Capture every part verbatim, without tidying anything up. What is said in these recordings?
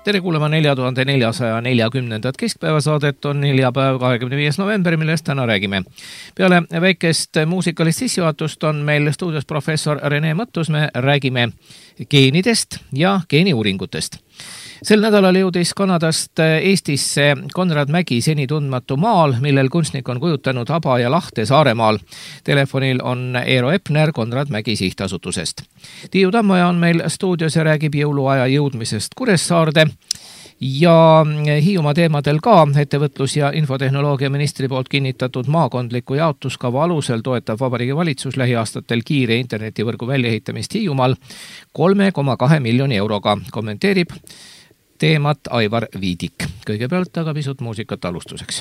Tere kuulema nelja tuhande neljasaja neljakümnendat keskpäevasaadet on neljapäev kahekümne viies november, millest täna räägime. Peale väikest muusikalist sissejuhatust on meil stuudios professor Rene Mõttus, me räägime geenidest ja geeniuuringutest. Sel nädalal jõudis Kanadast Eestisse Konrad Mägi seni tundmatu maal, millel kunstnik on kujutanud Aba ja Lahte Saaremaal. Telefonil on Eero Epner Konrad Mägi sihtasutusest. Tiiu Tammoja on meil stuudios ja räägib jõuluaja jõudmisest Kuressaarde ja Hiiumaa teemadel ka. Ettevõtlus- ja infotehnoloogia ministri poolt kinnitatud maakondliku jaotuskava alusel toetab Vabariigi Valitsus lähiaastatel kiire internetivõrgu väljaehitamist Hiiumaal kolme koma kahe miljoni euroga, kommenteerib teemat Aivar Viidik. Kõigepealt aga pisut muusikat alustuseks.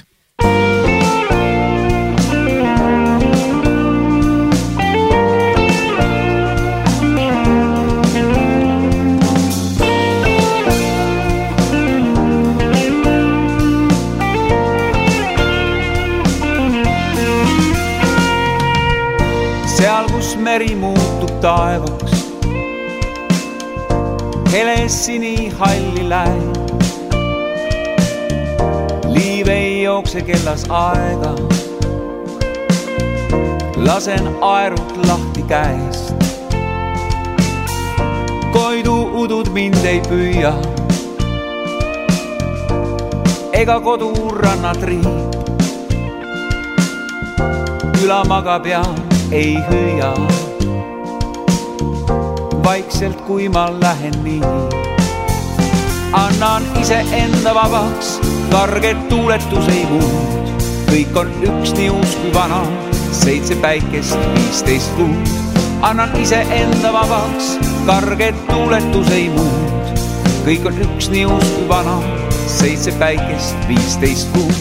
Seal, kus meri muutub taevaks, heles sini halli läib. Liiv ei jookse kellas aega, lasen aerut lahti käest. Koidu udud mind ei püüa, ega kodu rannad riib. Küla magab ja ei hüüa, vaikselt kui ma lähen nii. Annan ise enda vabaks, karget tuuletus ei muud. Kõik on üks nii uus kui vana, seitse päikest, viisteist kuud. Annan ise enda vabaks, karget tuuletus ei muud. Kõik on üks nii uus kui vana, seitse päikest, viisteist kuud.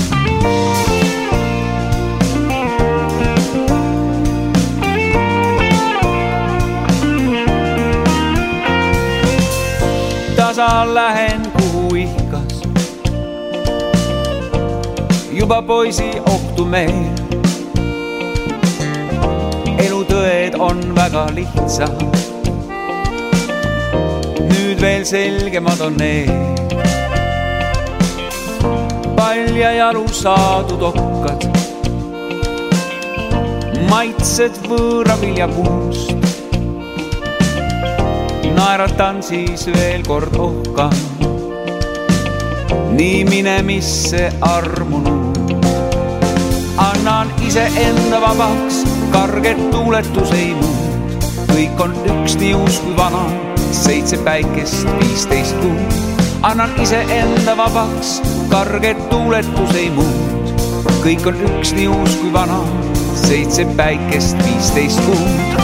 Tasa lähen kuhu ihkas, juba poisi ohtu meil. Elutõed on väga lihtsad, nüüd veel selgemad on need. Palja jalu saadud okkad, maitsed võõra viljapuust. Naeratan siis veel kord ohka, nii minemisse armunud. Annan ise enda vabaks, karget tuuletus ei muud. Kõik on üks nii uus kui vana, seitse päikest, viisteist kuud. Annan ise enda vabaks, karget tuuletus ei muud. Kõik on üks nii uus kui vana, seitse päikest, viisteist kuud.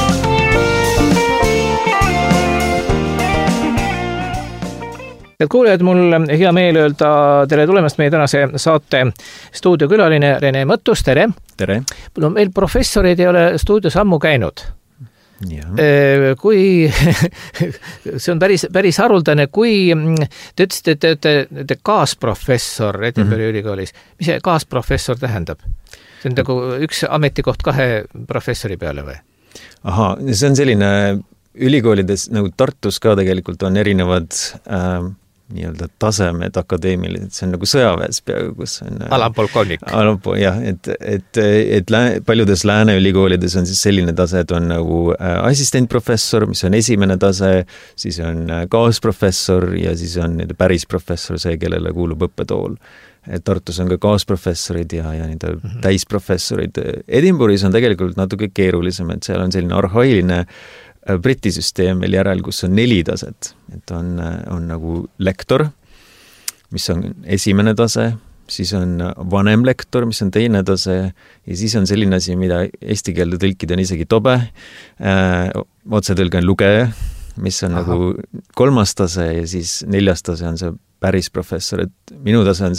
Et kuulejad, mul hea meel öelda tere tulemast meie tänase saate stuudiokülaline Rene Mõttus, tere. Tere. No, meil professorid ei ole stuudios ammu käinud. Ja. Kui, see on päris, päris haruldane, kui te ütlesite, et te olete kaasprofessor Edinburghi mm-hmm. ülikoolis. Mis see kaasprofessor tähendab? See on nagu üks ametikoht kahe professori peale või? Aha, see on selline ülikoolides, nagu Tartus ka tegelikult on erinevad äh, nii-öelda tasemed akadeemilised, see on nagu sõjaväes peaaegu, kus on alampolkovnik. Alampol, jah, et, et, et lää, paljudes lääne ülikoolides on siis selline tase, et on nagu assistentprofessor, mis on esimene tase, siis on kaasprofessor ja siis on päris professor, see, kellele kuulub õppetool. Et Tartus on ka kaasprofessorid ja, ja nii-öelda mm-hmm. täisprofessorid. Edinburghis on tegelikult natuke keerulisem, et seal on selline arhailine Briti süsteem veel järel, kus on neli taset. Et on, on nagu lektor, mis on esimene tase, siis on vanem lektor, mis on teine tase ja siis on selline asi, mida eesti keelde tõlkida on isegi tobe. Äh, otsetõlge on lugeja, mis on Aha. nagu kolmas tase ja siis neljas tase on see päris professor. Et minu tase on see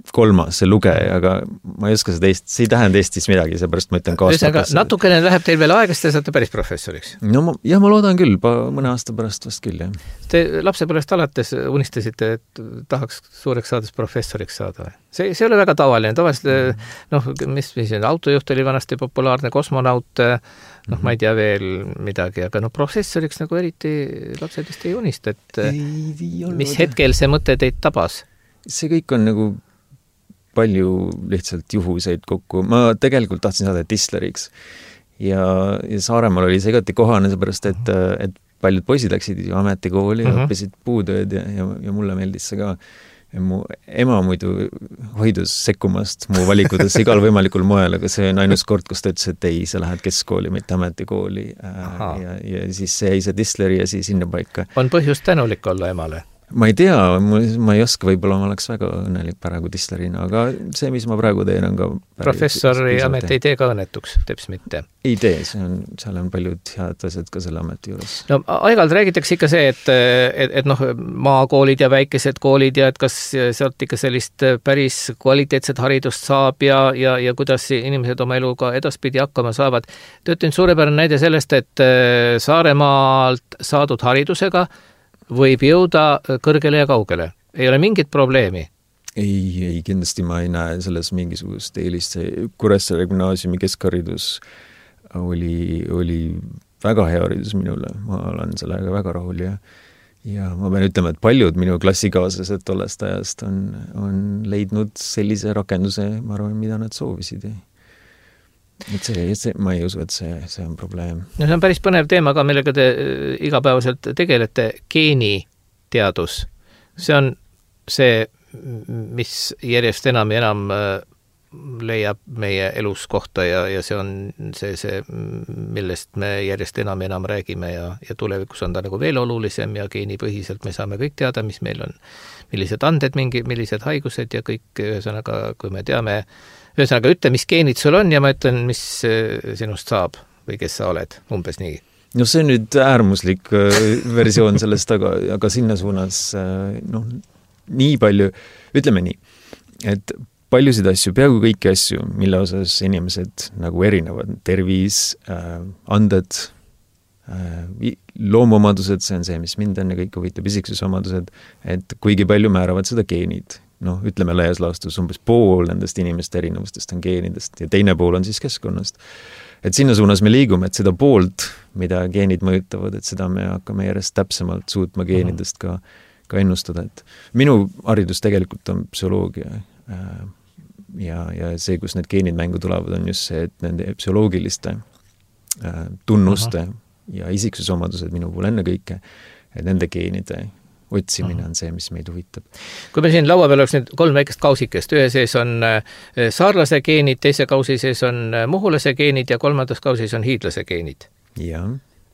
kolmas, see lugeja, aga ma ei oska seda Eestis, see ei tähenda Eestis midagi, seepärast ma ütlen kaasprofessor. Natukene läheb teil veel aegast ja saate päris professoriks. No ma, jah, ma loodan küll, mõne aasta pärast vast küll, jah. Te lapsepõlvest alates unistasite, et tahaks suureks saades professoriks saada. See, see ei ole väga tavaline. Tavaliselt, noh, mis, mis autojuht oli vanasti populaarne, kosmonaut, noh, ma ei tea veel midagi, aga no professoriks nagu eriti lapsed vist ei unista, et ei, ei mis hetkel see mõte teid tabas? See kõik on nagu palju lihtsalt juhuseid kokku. Ma tegelikult tahtsin saada distleriks ja, ja Saaremaal oli see igati kohane, seepärast, et, et paljud poisid läksid ju ametikooli ja uh-huh. õppisid puutööd ja, ja, ja mulle meeldis see ka. Ja mu ema muidu hoidus sekkumast mu valikudesse igal võimalikul moel, aga see on ainus kord, kus ta ütles, et ei, sa lähed keskkooli, mitte ametikooli ja, ja siis see jäi see distleri ja siis sinna paika. On põhjus tänulik olla emale? Ma ei tea, ma ei oska, võib-olla ma oleks väga õnnelik praegu distlerina, aga see, mis ma praegu teen, on ka professori amet ei tee ka õnnetuks, teeps mitte? Ei tee, see on, seal on paljud head asjad ka selle ameti juures. No aegalt räägitakse ikka see, et, et, et noh, maakoolid ja väikesed koolid ja et kas sealt ikka sellist päris kvaliteetset haridust saab ja, ja, ja kuidas inimesed oma eluga edaspidi hakkama saavad. Te ütlete suurepärane näide sellest, et Saaremaalt saadud haridusega võib jõuda kõrgele ja kaugele. Ei ole mingit probleemi? Ei, ei, kindlasti ma ei näe selles mingisugust eelist. Kuressaare gümnaasiumi keskharidus oli, oli väga hea haridus minule. Ma olen sellega väga rahul ja, ja ma pean ütlema, et paljud minu klassikaaslased tollest ajast on, on leidnud sellise rakenduse, ma arvan, mida nad soovisid. Et see, see, ma ei usu, et see, see on probleem. No see on päris põnev teema ka, millega te igapäevaselt tegelete, geeniteadus. See on see, mis järjest enam ja enam leiab meie elus kohta ja, ja see on see, see, millest me järjest enam ja enam räägime ja, ja tulevikus on ta nagu veel olulisem ja geenipõhiselt me saame kõik teada, mis meil on, millised anded, mingi, millised haigused ja kõik, ühesõnaga, kui me teame Ühesõnaga, ütle, mis geenid sul on ja ma ütlen, mis sinust saab või kes sa oled, umbes nii. No see on nüüd äärmuslik versioon sellest, aga, aga sinna suunas, noh, nii palju, ütleme nii, et paljusid asju, peaaegu kõiki asju, mille osas inimesed nagu erinevad, tervis, anded, loomuomadused, see on see, mis mind enne kõik huvitab, isiksusomadused, et kuigi palju määravad seda geenid. Noh, ütleme laias laastus, umbes pool nendest inimeste erinevustest on geenidest ja teine pool on siis keskkonnast. Et sinna suunas me liigume, et seda poolt, mida geenid mõjutavad, et seda me hakkame järjest täpsemalt suutma geenidest ka, ka ennustada. Et minu haridus tegelikult on psühholoogia ja, ja see, kus need geenid mängu tulevad, on just see, et nende psühholoogiliste tunnuste Aha. ja isiksusomadused minu puhul enne kõike, et nende geenide otsimine on see, mis meid huvitab. Kui me siin laua peal oleks nüüd kolm väikest kausikest, ühe sees on saarlase geenid, teise kausi sees on muhulase geenid ja kolmandas kausis on hiidlase geenid. Ja.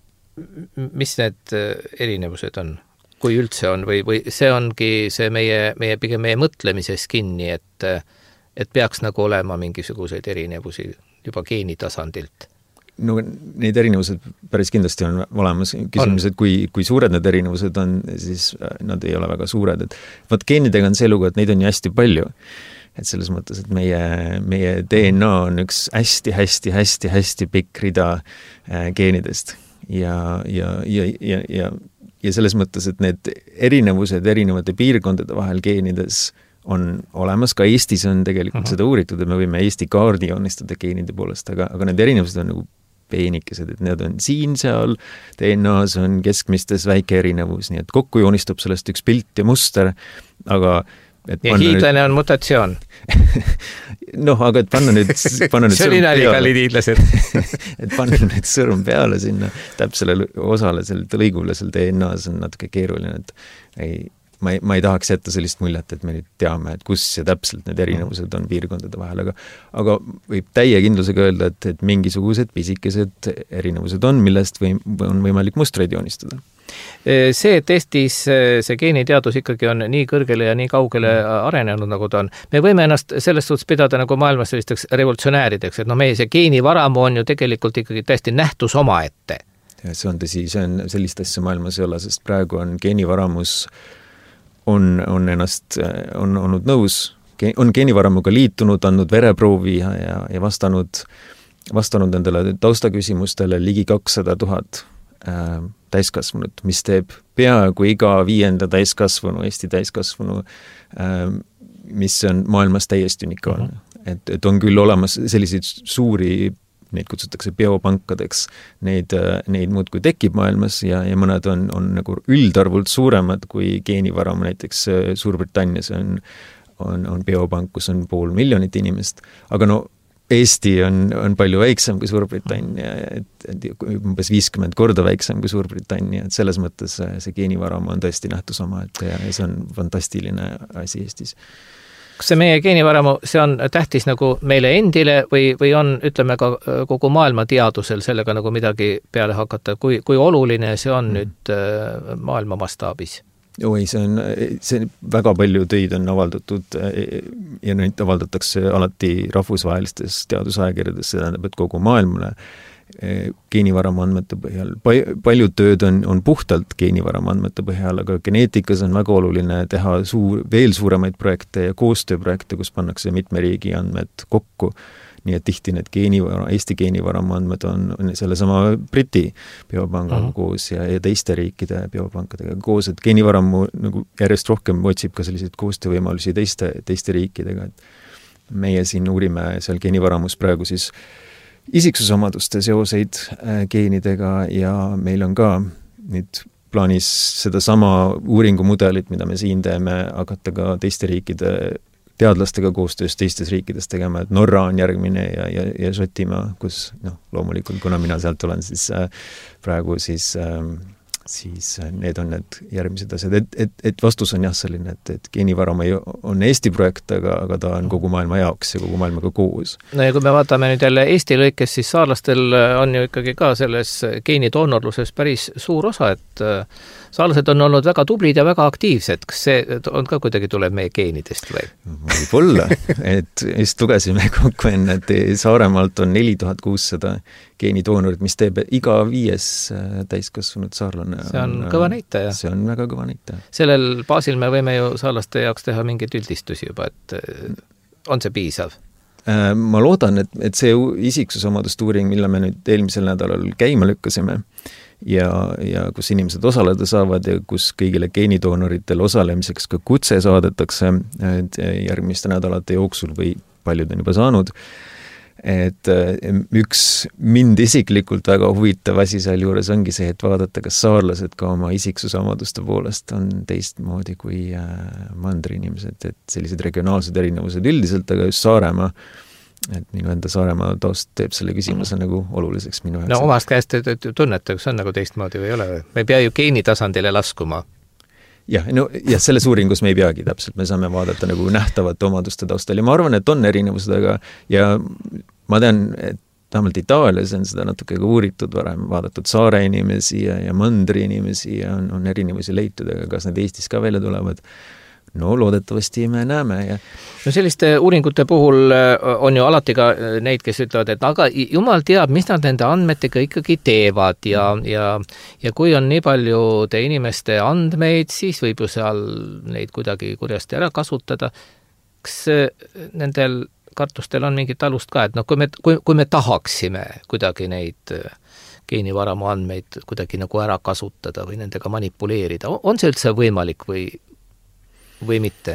Mis need erinevused on? Kui üldse on? Või, või see ongi see meie, meie, pigem meie mõtlemises kinni, et, et peaks nagu olema mingisuguseid erinevusi juba geenitasandilt? No neid erinevused päris kindlasti on olemas. Küsimus, et kui, kui suured need erinevused on, siis nad ei ole väga suured. Et vaat geenidega on see lugu, et neid on ju hästi palju. Et selles mõttes, et meie, meie D N A on üks hästi, hästi, hästi, hästi pikk rida geenidest. Ja, ja, ja, ja, ja, ja selles mõttes, et need erinevused erinevate piirkondade vahel geenides on olemas, ka Eestis on tegelikult Aha. seda uuritud, et me võime Eesti kaardi joonistada geenide poolest, aga, aga need erinevused on nagu peenikesed, et need on siin, seal, D N A-s on keskmistes väike erinevus, nii et kokku joonistub sellest üks pilt ja muster, aga et ja hiidlane nüüd... on mutatsioon. noh, aga et panna nüüd, panna nüüd see oli nali, kallid hiidlased. et panna nüüd sõrm peale sinna täpsele osale, selle lõigule, seal D N A-s on natuke keeruline, et ei Ma ei, ma ei tahaks jätta sellist muljet, et me nüüd teame, et kus ja täpselt need erinevused on piirkondade vahel, aga, aga võib täie kindlusega öelda, et, et mingisugused pisikesed erinevused on, millest või, on võimalik mustreid joonistada. See, et Eestis see geeniteadus ikkagi on nii kõrgele ja nii kaugele arenenud, nagu ta on, me võime ennast selles suhtes pidada nagu maailmas sellisteks revolutsionäärideks, et no meie see geenivaramu on ju tegelikult ikkagi täiesti nähtus oma ette. Ja see on tõsi, see on sellist asja maailmas ei ole, sest praegu on geenivaramus on, on ennast, on olnud nõus on geenivaramuga liitunud, andnud vereproovi ja, ja, ja vastanud, vastanud nendele taustaküsimustele ligi kakssada tuhat äh, täiskasvanut, mis teeb peaaegu iga viienda täiskasvanu, Eesti täiskasvanu, äh, mis on maailmas täiesti unikaalne. Mm-hmm. Et, et on küll olemas selliseid suuri, neid kutsutakse biopankadeks, neid, neid muudkui tekib maailmas ja, ja mõned on, on nagu üldarvult suuremad kui geenivaramu, näiteks Suurbritannias on, on, on biopank, kus on pool miljonit inimest, aga no Eesti on, on palju väiksem kui Suurbritannia, et, et umbes viiskümmend korda väiksem kui Suurbritannia, et selles mõttes see geenivaramu on tõesti nähtus oma, et ja see on fantastiline asi Eestis. Kas see meie geenivaramu, see on tähtis nagu meile endile või, või on, ütleme, ka kogu maailma teadusel sellega nagu midagi peale hakata, kui, kui oluline see on mm. nüüd maailma mastaabis? Oi, see on, see väga palju töid on avaldatud ja neid avaldatakse alati rahvusvahelistes teadusajakirjades, see tähendab, et kogu maailmale geenivaramu andmete põhjal. Paljud tööd on, on puhtalt geenivaramu andmete põhjal, aga geneetikas on väga oluline teha suur, veel suuremaid projekte ja koostööprojekte, kus pannakse mitme riigi andmed kokku. Nii et tihti need geenivara, Eesti geenivaramu andmed on, on sellesama Briti biopangaga uh-huh. koos ja, ja teiste riikide biopankadega koos, et geenivaramu nagu järjest rohkem otsib ka selliseid koostöövõimalusi teiste, teiste riikidega. Et meie siin uurime seal geenivaramus praegu siis isiksusomaduste seoseid geenidega ja meil on ka nüüd plaanis sedasama uuringumudelit, mida me siin teeme, hakata ka teiste riikide teadlastega koostöös teistes riikides tegema, et Norra on järgmine ja, ja, ja Šotimaa, kus noh, loomulikult, kuna mina sealt olen, siis äh, praegu siis, äh, siis need on need järgmised asjad. Et, et, et vastus on jah selline, et, et geenivaramu on Eesti projekt, aga, aga ta on kogu maailma jaoks ja kogu maailmaga koos. No ja kui me vaatame nüüd jälle Eesti lõikes, siis saarlastel on ju ikkagi ka selles geenitoonorluses päris suur osa, et saarlased on olnud väga tublid ja väga aktiivsed. Kas see on ka kuidagi tuleb meie geenidest või? Võib-olla, et just lugesime kokku enne, et Saaremaalt on neli tuhat kuussada geenitoonorit, mis teeb iga viies täiskasvanud saarlane. See on kõva näitaja. See on väga kõva näitaja. Sellel baasil me võime ju saarlaste jaoks teha mingeid üldistusi juba, et on see piisav? Ma loodan, et, et see isiksusomadust uuring, mille me nüüd eelmisel nädalal käima lükkasime, ja, ja kus inimesed osaleda saavad ja kus kõigile geenitoonoritel osalemiseks ka kutse saadetakse järgmiste nädalate jooksul või paljud on juba saanud, et üks mind isiklikult väga huvitav asi seal juures ongi see, et vaadata, kas saarlased ka oma isiksusomaduste poolest on teistmoodi kui mandri inimesed, et sellised regionaalsed erinevused üldiselt, aga just Saaremaa, et minu enda Saaremaa taust teeb selle küsimuse mm. nagu oluliseks minu jaoks. No omast käest tunnete, kas on nagu teistmoodi või ei ole? Me ei pea ju geenitasandile laskuma. Jah, no, ja selles uuringus me ei peagi täpselt, me saame vaadata nagu nähtavate omaduste taustal ja ma arvan, et on erinevused, aga ja ma tean, et vähemalt Itaalias on seda natuke uuritud varem, vaadatud saare inimesi ja, ja mandri inimesi ja on, on erinevusi leitud, aga kas need Eestis ka välja tulevad? No loodetavasti me näeme. Ja... No selliste uuringute puhul on ju alati ka neid, kes ütlevad, et aga jumal teab, mis nad nende andmetega ikkagi teevad ja, ja, ja kui on nii palju te inimeste andmeid, siis võib ju seal neid kuidagi kurjasti ära kasutada. Kas nendel kartustel on mingit alust ka, et no, kui, me, kui, kui me tahaksime kuidagi neid geenivaramu andmeid kuidagi nagu ära kasutada või nendega manipuleerida, on see üldse võimalik või või mitte?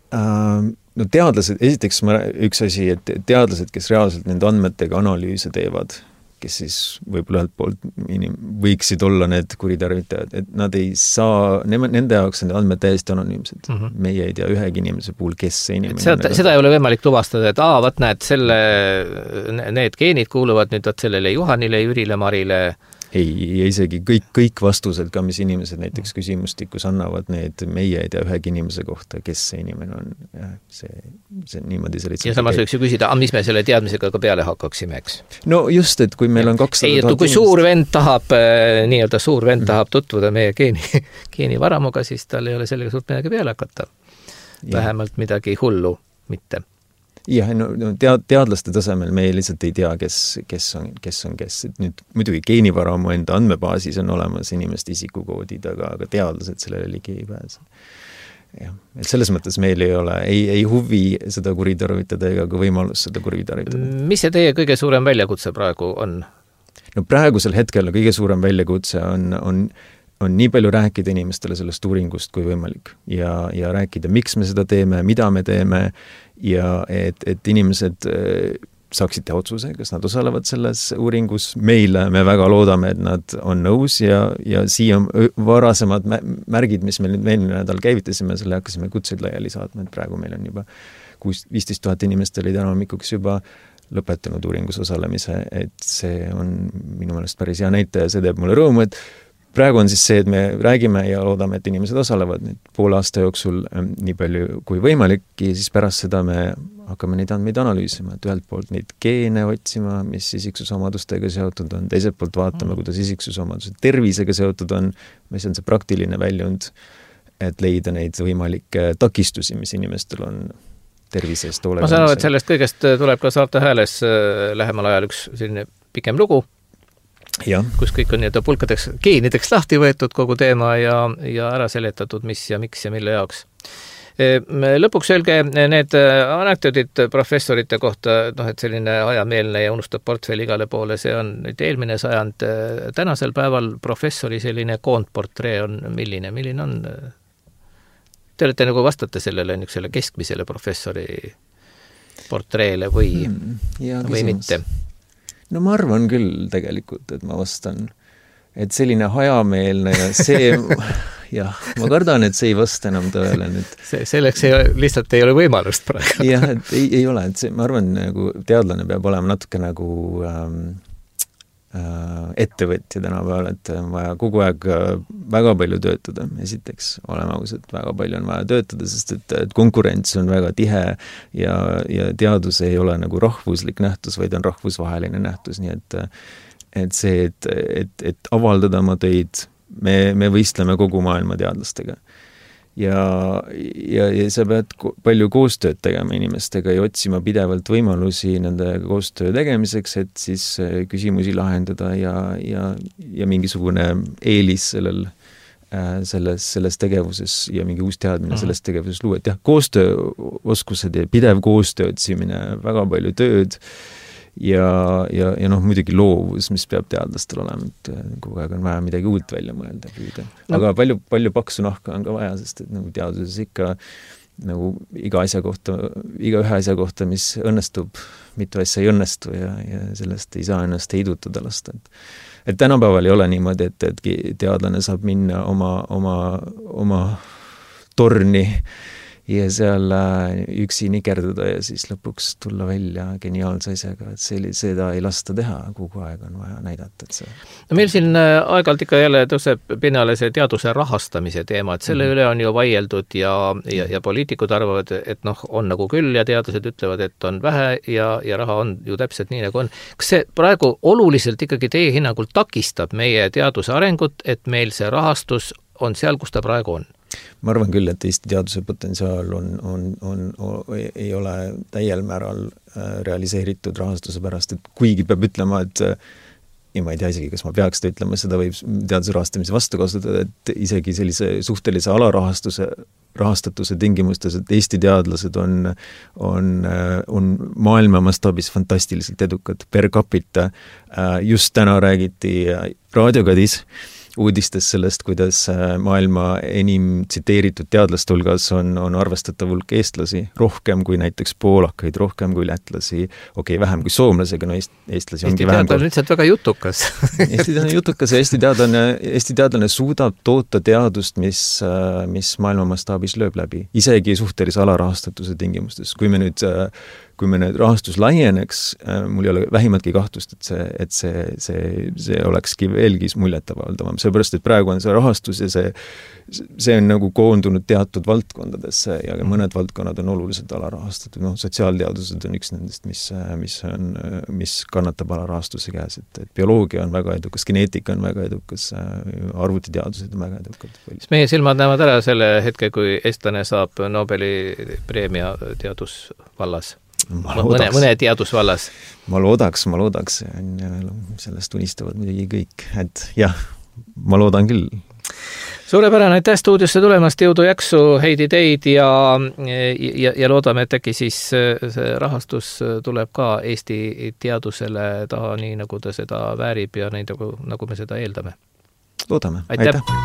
No teadlased, esiteks üks asi, et teadlased, kes reaalselt nende andmetega analüüse teevad, kes siis võib-olla ühelt poolt võiksid olla need kuritarvitajad, et nad ei saa, nende jaoks on andmed täiesti anonüümsed. Mm -hmm. Meie ei tea ühegi inimese puhul, kes see inimene seda, seda ei ole võimalik tuvastada, et aa, võt näed, selle, need geenid kuuluvad nüüd sellele Juhanile, Jürile, Marile. Ei, isegi kõik, kõik vastused ka, mis inimesed näiteks küsimustikus annavad, need meie ei tea ühegi inimese kohta, kes see inimene on. Ja see, see niimoodi see ja samas võiks ju küsida, mis me selle teadmisega ka peale hakkaksime, eks? No just, et kui meil on kakssada ei, kui suur vend tahab, nii-öelda suur vend mm. tahab tutvuda meie geeni, geenivaramuga, siis tal ei ole sellega suurt midagi peale hakata. Vähemalt ja. Midagi hullu mitte. Jah, no tead, teadlaste tasemel me lihtsalt ei tea, kes, kes on, kes on kes. Nüüd muidugi geenivaramu enda andmebaasis on olemas inimeste isikukoodid, aga, aga teadlased sellele ligi ei pääse. jah, et selles mõttes meil ei ole ei, ei huvi seda kuritarvitada ega ka võimalus seda kuritarvitada. Mis see teie kõige suurem väljakutse praegu on? No praegusel hetkel kõige suurem väljakutse on, on, on nii palju rääkida inimestele sellest uuringust kui võimalik ja, ja rääkida, miks me seda teeme, mida me teeme ja et, et inimesed saaksid teha otsuse, kas nad osalevad selles uuringus. Meile me väga loodame, et nad on nõus ja, ja siia varasemad märgid, mis meil nüüd eelmine nädal käivitasime, selle hakkasime kutseid laiali saatma, et praegu meil on juba viisteist tuhat inimest oli täna hommikuks juba lõpetanud uuringus osalemise, et see on minu meelest päris hea näitaja, see teeb mulle rõõmu, et praegu on siis see, et me räägime ja loodame, et inimesed osalevad nüüd poole aasta jooksul nii palju kui võimalik ja siis pärast seda me hakkame neid andmeid analüüsima, et ühelt poolt neid geene otsima, mis isiksusomadustega seotud on, teiselt poolt vaatame, kuidas isiksusomadused tervisega seotud on, mis on see praktiline väljund, et leida neid võimalikke takistusi, mis inimestel on tervise eest olemas. Ma saan aru, et sellest kõigest tuleb ka Saarte Hääles lähemal ajal üks selline pikem lugu, ja. Kus kõik on nii-öelda pulkadeks geenideks lahti võetud kogu teema ja, ja ära seletatud, mis ja miks ja mille jaoks. Lõpuks öelge need anekdoodid professorite kohta, noh, et selline ajameelne ja unustab portfelli igale poole, see on nüüd eelmine sajand. Tänasel päeval professori selline koondportree on milline, milline on? Te olete nagu vastate sellele niisugusele keskmisele professori portreele või, hmm, ja, või mitte? No ma arvan küll tegelikult, et ma vastan, et selline hajameelne ja see, jah, ma kardan, et see ei vasta enam tõele nüüd. See, selleks ei, lihtsalt ei ole võimalust praegu. jah, et ei, ei ole, et see, ma arvan, nagu teadlane peab olema natuke nagu ähm, äh, ettevõtja tänapäeval, et on vaja kogu aeg väga palju töötada. Esiteks, oleme ausad, väga palju on vaja töötada, sest et, et konkurents on väga tihe ja, ja teadus ei ole nagu rahvuslik nähtus, vaid on rahvusvaheline nähtus, nii et, et see, et, et, et avaldada oma töid, me, me võistleme kogu maailma teadlastega. Ja, ja, ja sa pead palju koostööd tegema inimestega ja otsima pidevalt võimalusi nende koostöö tegemiseks, et siis küsimusi lahendada ja, ja, ja mingisugune eelis sellel, selles, selles tegevuses ja mingi uus teadmine selles tegevuses luua. Et jah, koostööoskused ja pidev koostöö otsimine, väga palju tööd ja, ja, ja noh, muidugi loovus, mis peab teadlastel olema, et kogu aeg on vaja midagi uut välja mõelda, püüda. Aga palju, palju paksu nahka on ka vaja, sest et nagu teaduses ikka nagu iga asja kohta, iga ühe asja kohta, mis õnnestub, mitu asja ei õnnestu ja, ja sellest ei saa ennast heidutada lasta. Et, et tänapäeval ei ole niimoodi, et, et teadlane saab minna oma, oma, oma torni ja seal üksi nikerdada ja siis lõpuks tulla välja geniaalse asjaga, et see, seda ei lasta teha, kogu aeg on vaja näidata, et see... No meil siin aeg-ajalt ikka jälle tõuseb pinnale see teaduse rahastamise teema, et selle mm-hmm. üle on ju vaieldud ja, ja, ja poliitikud arvavad, et noh, on nagu küll ja teadlased ütlevad, et on vähe ja, ja raha on ju täpselt nii, nagu on. Kas see praegu oluliselt ikkagi teie hinnangul takistab meie teaduse arengut, et meil see rahastus on seal, kus ta praegu on? Ma arvan küll, et Eesti teaduse potentsiaal on, on, on, on, ei ole täiel määral realiseeritud rahastuse pärast, et kuigi peab ütlema, et ja ma ei tea isegi, kas ma peaks seda ütlema, seda võib teaduse rahastamise vastu kasutada, et isegi sellise suhtelise alarahastuse rahastatuse tingimustes, et Eesti teadlased on, on, on maailma mastaabis fantastiliselt edukad per capita. Just täna räägiti raadiokadis uudistes sellest, kuidas maailma enim tsiteeritud teadlaste hulgas on, on arvestatav hulk eestlasi, rohkem kui näiteks poolakaid, rohkem kui lätlasi, okei, okay, vähem kui soomlasega, no eest, eestlasi ongi vähem. Eesti teadlane on lihtsalt väga jutukas. Eesti teadlane jutukas ja Eesti teadlane, Eesti teadlane suudab toota teadust, mis, mis maailma mastaabis lööb läbi. Isegi suhtelise alarahastatuse tingimustes. Kui me nüüd kui me nüüd rahastus laieneks, mul ei ole vähimatki kahtlust, et see, et see, see, see olekski veelgi muljetavaldavam. Seepärast, et praegu on see rahastus ja see, see on nagu koondunud teatud valdkondadesse ja mõned valdkonnad on oluliselt alarahastatud. No, sotsiaalteadused on üks nendest, mis, mis, on, mis kannatab alarahastuse käes. Et, et bioloogia on väga edukas, geneetika on väga edukas, arvutiteadused on väga edukad. Meie silmad näevad ära selle hetke, kui eestlane saab Nobeli preemia teadusvallas. Mõne, mõne teadusvallas. Ma loodaks, ma loodaks. Sellest unistavad midagi kõik. Et jah, ma loodan küll. Suurepärane, aitäh stuudiosse tulemast, jõudu jaksu, Heidi teid ja, ja, ja loodame, et äkki siis see rahastus tuleb ka Eesti teadusele taha, nii nagu ta seda väärib ja nii nagu, nagu me seda eeldame. Loodame, aitäh, aitäh.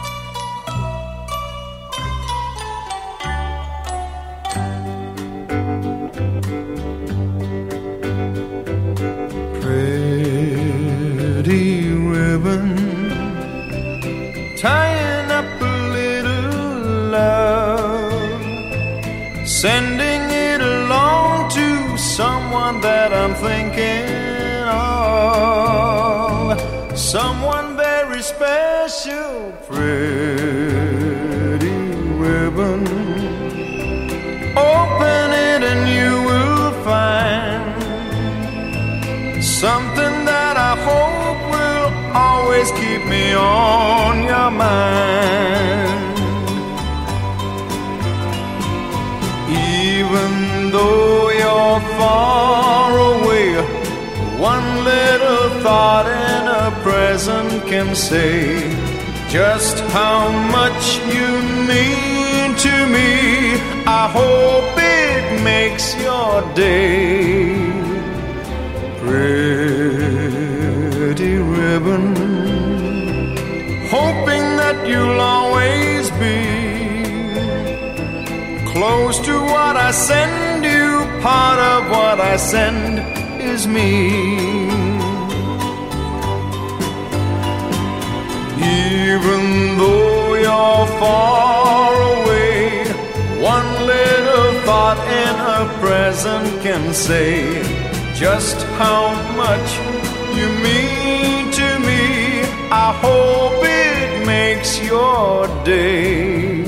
Tying up a little love, sending it along to someone that I'm thinking of, someone very special. Pretty ribbon, open it and you will find something that I hope will always keep me on your mind. Even though you're far away, one little thought in a present can say just how much you mean to me. I hope it makes your day. Pretty ribbon, hoping that you'll always be close to what I send you. Part of what I send is me. Even though you're far away, one little thought in a present can say just how much you mean to me. I hope it makes your day.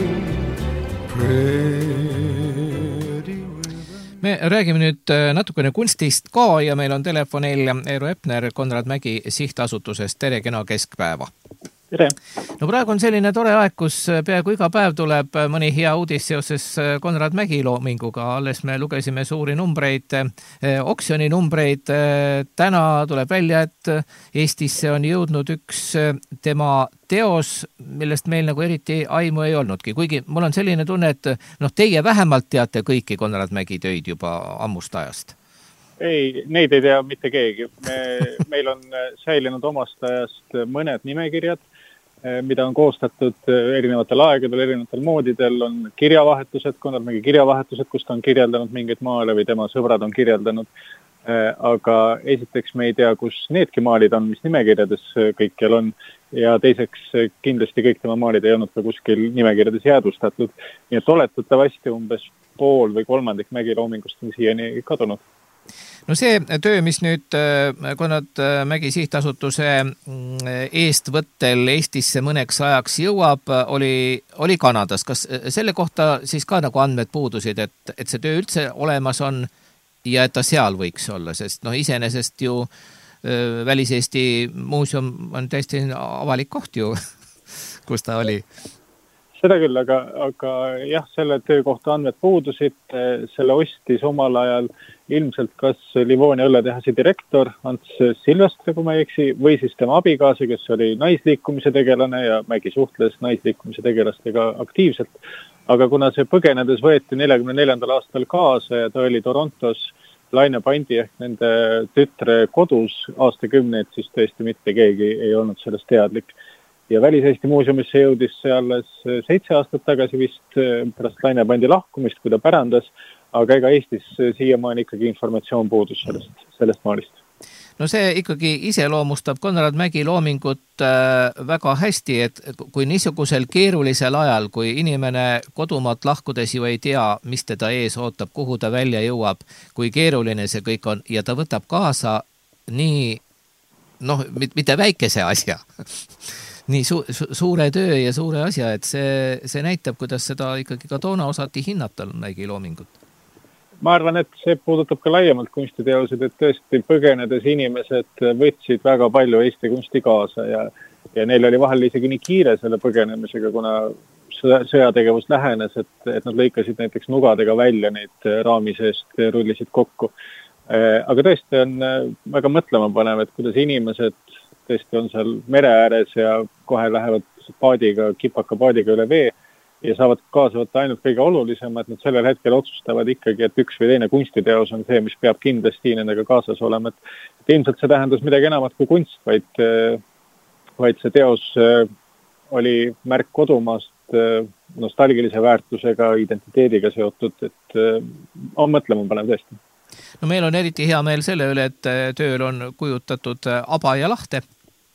Me räägime nüüd natukene kunstist ka ja meil on telefonil Eero Epner Konrad Mägi sihtasutusest. Tere, kena keskpäeva. Tere. No praegu on selline tore aeg, kus peaaegu iga päev tuleb mõni hea uudis seoses Konrad Mägi loominguga. Alles me lugesime suuri numbreid, oksjoni numbreid. Täna tuleb välja, et Eestisse on jõudnud üks tema teos, millest meil nagu eriti aimu ei olnudki. Kuigi mul on selline tunne, et noh, teie vähemalt teate kõiki Konrad Mägi töid juba ammust ajast. Ei, neid ei tea mitte keegi. Me, meil on säilinud omast ajast mõned nimekirjad, mida on koostatud erinevatel aegadel, erinevatel moodidel, on kirjavahetused, Konrad Mägi kirjavahetused, kus ta on kirjeldanud mingeid maale või tema sõbrad on kirjeldanud. Aga esiteks me ei tea, kus needki maalid on, mis nimekirjades kõikjal on, ja teiseks kindlasti kõik tema maalid ei olnud ka kuskil nimekirjades jäädustatud. Nii et oletatavasti umbes pool või kolmandik Mägi loomingust on siiani kadunud. No see töö, mis nüüd Konrad Mägi sihtasutuse eestvõttel Eestisse mõneks ajaks jõuab, oli, oli Kanadas. Kas selle kohta siis ka nagu andmed puudusid, et, et see töö üldse olemas on ja et ta seal võiks olla, sest no iseenesest ju Välis-Eesti muuseum on täiesti avalik koht ju, kus ta oli. Seda küll, aga, aga jah, selle töö kohta andmed puudusid, selle ostis omal ajal ilmselt kas Livonia õlletehase direktor Ants Silvestre, kui ma ei eksi, või siis tema abikaasa, kes oli naisliikumise tegelane ja Mägi suhtles naisliikumise tegelastega aktiivselt. Aga kuna see põgenedes võeti nelikümmend neljandal aastal kaasa ja ta oli Torontos Laine Pandi ehk nende tütre kodus aastakümneid, siis tõesti mitte keegi ei olnud sellest teadlik. Ja Välis-Eesti muuseumisse jõudis see alles seitse aastat tagasi vist pärast Laine Pandi lahkumist, kui ta pärandas, aga ega Eestis siiamaani ikkagi informatsioon puudus sellest, sellest maalist. No see ikkagi iseloomustab Konrad Mägi loomingut väga hästi, et kui niisugusel keerulisel ajal, kui inimene kodumaalt lahkudes ju ei tea, mis teda ees ootab, kuhu ta välja jõuab, kui keeruline see kõik on ja ta võtab kaasa nii, noh, mitte väikese asja, nii su suure töö ja suure asja, et see, see näitab, kuidas seda ikkagi ka toona osati hinnata Mägi loomingut. Ma arvan, et see puudutab ka laiemalt kunstiteosed, et tõesti põgenedes inimesed võtsid väga palju Eesti kunsti kaasa ja, ja neil oli vahel isegi nii kiire selle põgenemisega, kuna sõjategevus lähenes, et, et nad lõikasid näiteks nugadega välja neid raami seest, rullisid kokku. Aga tõesti on väga mõtlema panev, et kuidas inimesed tõesti on seal mere ääres ja kohe lähevad liigutused paadiga, kipaka paadiga üle vee ja saavad kaasa võtta ainult kõige olulisemad, nad sellel hetkel otsustavad ikkagi, et üks või teine kunstiteos on see, mis peab kindlasti nendega kaasas olema. Et, et ilmselt see tähendas midagi enamat kui kunst, vaid, vaid see teos oli märk kodumaast, nostalgilise väärtusega, identiteediga seotud, et on mõtlema panev tõesti. No meil on eriti hea meel selle üle, et tööl on kujutatud aba ja lahte.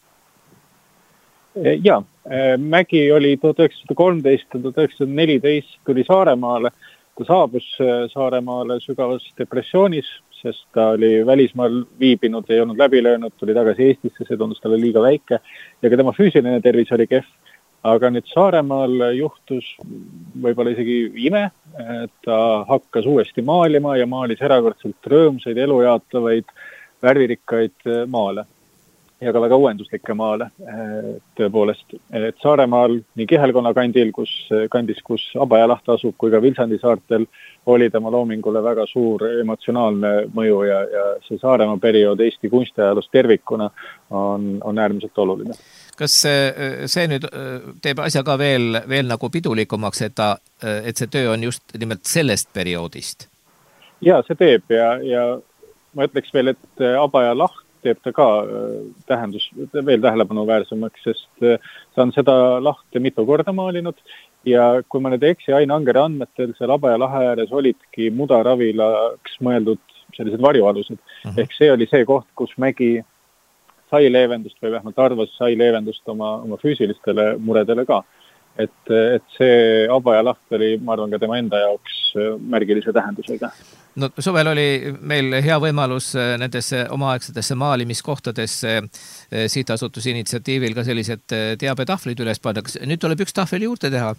Ja, Mägi oli tuhat üheksasada kolmteist ja tuhat üheksasada neliteist tuli Saaremaale. Ta saabus Saaremaale sügavas depressioonis, sest ta oli välismaal viibinud, ei olnud läbi löönud, tuli tagasi Eestisse, see tundus talle liiga väike ja ka tema füüsiline tervis oli kehv. Aga nüüd Saaremaal juhtus võib-olla isegi ime, ta hakkas uuesti maalima ja maalis erakordselt rõõmsaid, elujaatavaid, värvirikkaid maale ja ka väga uuenduslikke maale tõepoolest. Et Saaremaal nii Kihelkonna kandil, kus, kandis, kus Aba ja Laht asub, kui ka Vilsandi saartel oli tema loomingule väga suur emotsionaalne mõju ja, ja see Saaremaa periood Eesti kunstiajalus tervikuna on, on äärmiselt oluline. Kas see, see nüüd teeb asja ka veel, veel nagu pidulikumaks, et, ta, et see töö on just nimelt sellest perioodist? Ja, see teeb ja, ja ma ütleks veel, et Aba ja Laht teeb ta ka tähendus veel tähelepanuväärsemaks, sest ta on seda lahte mitu korda maalinud ja kui ma nüüd eksi Ain Angeri andmetel seal Aba ja Lahe ääres olidki mudaravilaks mõeldud sellised varjualused. Uh-huh. Ehk see oli see koht, kus Mägi sai leevendust või vähemalt arvas sai leevendust oma, oma füüsilistele muredele ka. Et, et see Aba ja Laht oli, ma arvan, ka tema enda jaoks märgilise tähendusega. No suvel oli meil hea võimalus nendesse omaaegsetesse maalimiskohtadesse sihtasutuse initsiatiivil ka sellised teabetahvlid üles panna. Nüüd tuleb üks tahvel juurde teha?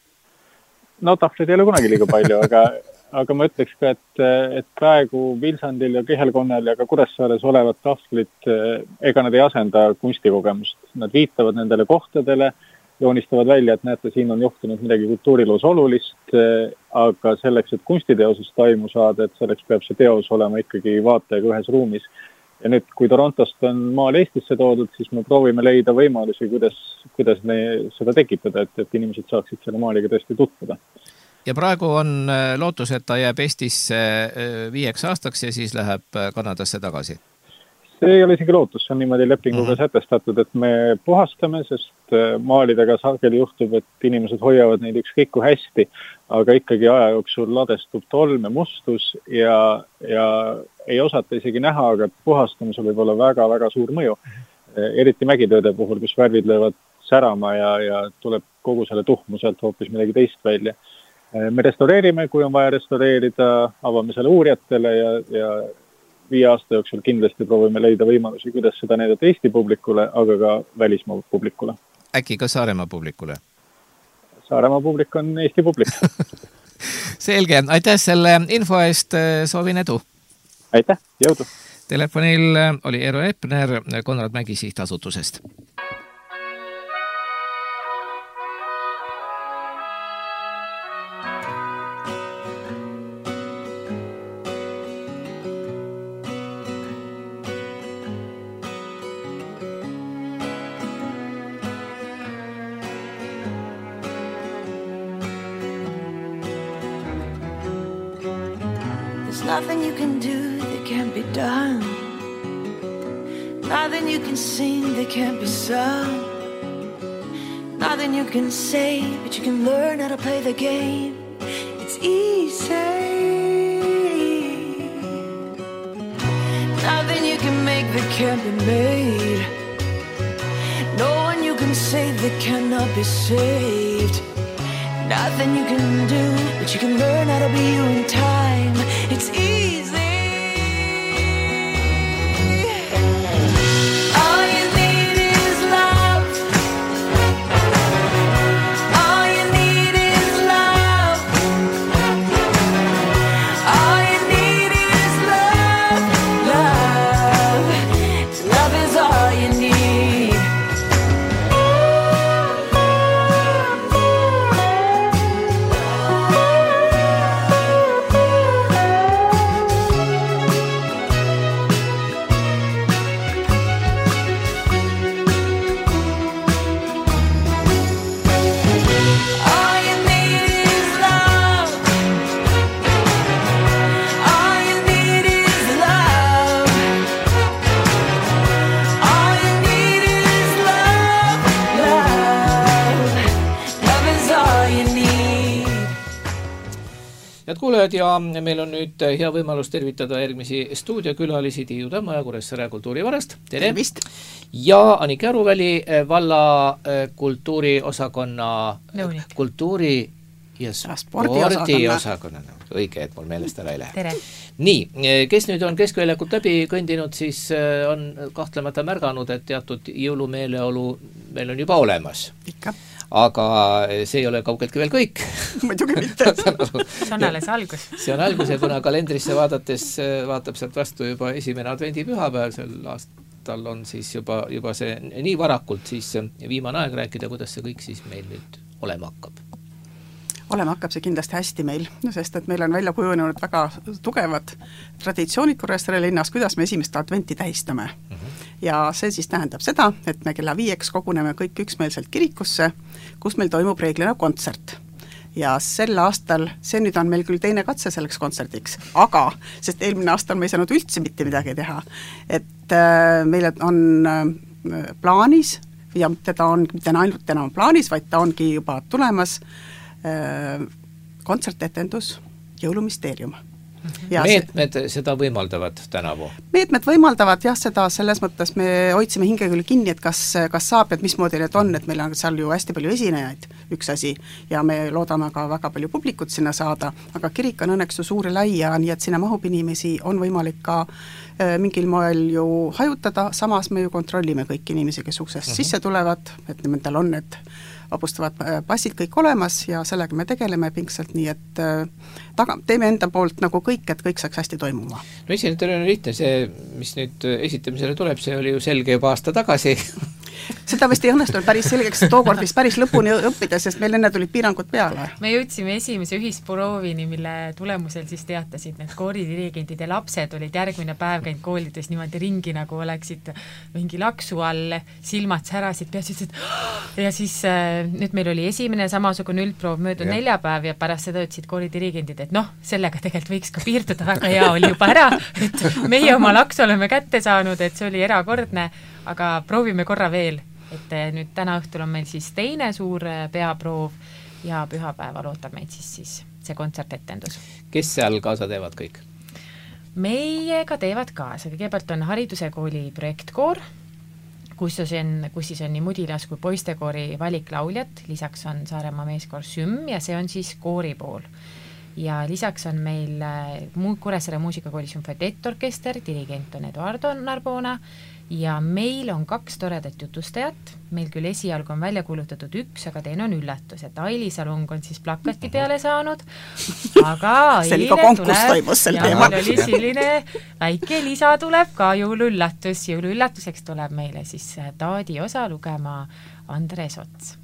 No tahvlid ei ole kunagi liiga palju, aga, aga ma ütleks ka, et, et praegu Vilsandil ja Kihelkonnal ja ka Kuressaares olevad tahvlid, ega nad ei asenda kunstikogemust. Nad viitavad nendele kohtadele, joonistavad välja, et näete, siin on juhtunud midagi kultuuriloos olulist, aga selleks, et kunstiteosest taimu saada, et selleks peab see teos olema ikkagi vaatajaga ühes ruumis. Ja nüüd, kui Torontost on maal Eestisse toodud, siis me proovime leida võimalusi, kuidas, kuidas me seda tekitada, et, et inimesed saaksid selle maaliga tõesti tutvuda. Ja praegu on lootus, et ta jääb Eestisse viieks aastaks ja siis läheb Kanadasse tagasi? See ei ole isegi lootus, see on niimoodi lepinguga mm-hmm. sätestatud, et me puhastame, sest maalidega sageli juhtub, et inimesed hoiavad neid ükskõik kui hästi, aga ikkagi aja jooksul ladestub tolm ja mustus ja, ja ei osata isegi näha, aga puhastamisel võib olla väga-väga suur mõju. Eriti mägitööde puhul, kus värvid löövad särama ja, ja tuleb kogu selle tuhmuselt hoopis midagi teist välja. Me restaureerime, kui on vaja restaureerida, avame selle uurijatele ja, ja viie aasta jooksul kindlasti proovime leida võimalusi, kuidas seda näidata Eesti publikule, aga ka välismaa publikule. Äkki ka Saaremaa publikule? Saaremaa publik on Eesti publik. Selge, aitäh selle info eest, soovin edu. Aitäh, jõudu. Telefonil oli Eero Epner Konrad Mägi sihtasutusest. Nothing you can do that can't be done. Nothing you can sing that can't be sung. Nothing you can say, but you can learn how to play the game. It's easy. Nothing you can make that can't be made. No one you can save that cannot be saved. Nothing you can do, but you can learn how to be you in time. It's easy. All you need is love. All you need is love. All you need is love. Love. Love is all you need. Head kuulajad ja meil on nüüd hea võimalus tervitada järgmisi stuudiokülalisi Tiiu Tamma ja Kuressaare kultuurivarast. Tere! Tervist! Ja Annika Aruväli valla kultuuriosakonna Nõunik. kultuuri ja spordiosakonna. Õige, et mul meelest ära ei lähe. Tere! Nii, kes nüüd on Keskväljakult läbi kõndinud, siis on kahtlemata märganud, et teatud jõulumeeleolu meil on juba olemas. Ikka. Aga see ei ole kaugeltki veel kõik. Muidugi mitte. See on alles algus. See on algus ja kuna kalendrisse vaadates vaatab sealt vastu juba esimene advendipühapäev, sel aastal on siis juba, juba see nii varakult, siis viimane aeg rääkida, kuidas see kõik siis meil nüüd olema hakkab. Olema hakkab see kindlasti hästi meil, sest et meil on välja kujunenud väga tugevad traditsioonid Kuressaare linnas, kuidas me esimest adventi tähistame. Uh-huh. Ja see siis tähendab seda, et me kella viieks koguneme kõik üksmeelselt kirikusse, kus meil toimub reeglina kontsert. Ja sel aastal, see nüüd on meil küll teine katse selleks kontserdiks, aga, sest eelmine aastal me ei saanud üldse mitte midagi teha, et äh, meil on äh, plaanis, ja teda on mitte ainult enam plaanis, vaid ta ongi juba tulemas, kontsertetendus Jõulumisteerium. Ja meetmed see, seda võimaldavad tänavu? Meetmed võimaldavad jah, seda selles mõttes me hoidsime hinge küll kinni, et kas, kas saab, et mismoodi need on, et meil on seal ju hästi palju esinejaid, üks asi, ja me loodame ka väga palju publikut sinna saada, aga kirik on õnneks ju suur ja lai ja nii, et sinna mahub inimesi on võimalik ka äh, mingil moel ju hajutada, samas me ju kontrollime kõik inimesi, kes uksest uh-huh. sisse tulevad, et nendel on need vabustavad passid kõik olemas ja sellega me tegeleme pingsalt, nii et taga, teeme enda poolt nagu kõik, et kõik saaks hästi toimuma. No esinejatele on lihtne, see, mis nüüd esitamisele tuleb, see oli ju selge juba aasta tagasi. Seda vist ei õnnestunud päris selgeks tookord vist päris lõpuni õppida, sest meil enne tulid piirangud peale. Me jõudsime esimese ühisproovini, mille tulemusel siis teatasid need kooridirigentid ja lapsed olid järgmine päev käinud koolides niimoodi ringi, nagu oleksid mingi laksu all, silmad särasid, peasid, ja siis nüüd meil oli esimene samasugune üldproov möödunud neljapäev ja pärast seda ütlesid kooridirigentid, et noh, sellega tegelikult võiks ka piirduda, väga hea oli juba ära, et meie oma laksu oleme kätte saanud, et see oli erakordne, aga proovime korra veel, et nüüd täna õhtul on meil siis teine suur peaproov ja pühapäeval ootab meid siis, siis see kontsertetendus. Kes seal kaasa teevad kõik? Meiega teevad kaasa, kõigepealt on Hariduse kooli projektkoor, kus, on, kus siis on nii mudilas kui poistekoori valiklauljat, lisaks on Saaremaa meeskoor Süm ja see on siis koori pool. Ja lisaks on meil Kuressaare muusikakoolis sümfoniettorkester, dirigent on Eduardo Narbona ja meil on kaks toredat jutustajat, meil küll esialgu on välja kuulutatud üks, aga teine on üllatus, et Aili Salung on siis plakati peale saanud, aga eile tuleb, ja meil oli selline väike lisa tuleb ka jõuluüllatus, jõuluüllatuseks tuleb meile siis Taadi osa lugema Andres Ots.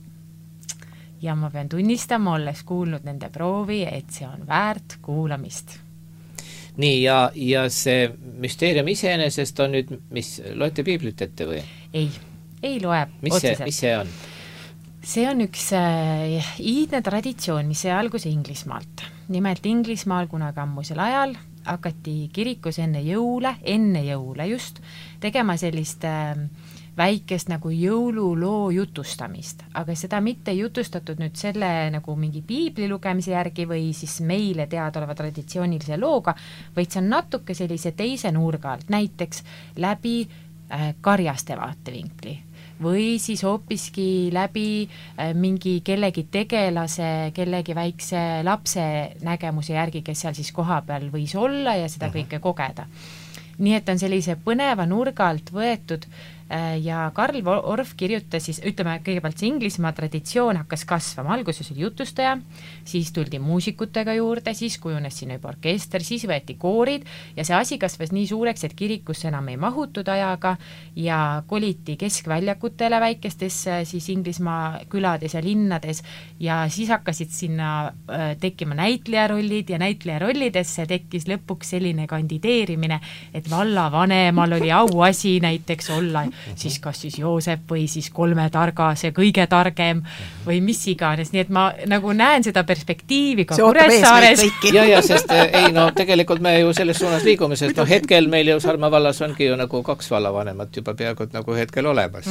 Ja ma pean tunnistama, olles kuulnud nende proovi, et see on väärt kuulamist. Nii, ja, ja see müsteerium iseenesest on nüüd, mis, loete piiblit ette või? Ei, ei loe mis see, mis see on? See on üks äh, iidne traditsioon, mis see alguse Inglismaalt. Nimelt Inglismaal kunagi ammusel ajal hakati kirikus enne jõule, enne jõule just, tegema sellist äh, väikest nagu jõululoo jutustamist, aga seda mitte jutustatud nüüd selle nagu mingi piibli lugemise järgi või siis meile teadaoleva traditsioonilise looga, vaid see on natuke sellise teise nurga alt, näiteks läbi äh, karjaste vaatevinkli või siis hoopiski läbi äh, mingi kellegi tegelase, kellegi väikse lapse nägemuse järgi, kes seal siis koha peal võis olla ja seda kõike kogeda. Nii et on sellise põneva nurga alt võetud ja Karl Orff kirjutas siis, ütleme kõigepealt see Inglismaa traditsioon hakkas kasvama, alguses oli jutustaja, siis tuldi muusikutega juurde, siis kujunes sinna juba orkester, siis võeti koorid ja see asi kasvas nii suureks, et kirikusse enam ei mahutud ajaga ja koliti keskväljakutele väikestes siis Inglismaa külades ja linnades ja siis hakkasid sinna tekkima näitlejarollid ja näitlejarollidesse tekkis lõpuks selline kandideerimine, et vallavanemal oli auasi näiteks olla mm-hmm. siis kas siis Joosep või siis kolme targa, see kõige targem mm-hmm. või mis iganes, nii et ma nagu näen seda perspektiivi ka Kuressaares. ja, ja, sest ei no tegelikult me ju selles suunas liigume, sest no hetkel meil ju Sarma vallas ongi ju nagu kaks vallavanemat juba peaaegu nagu hetkel olemas.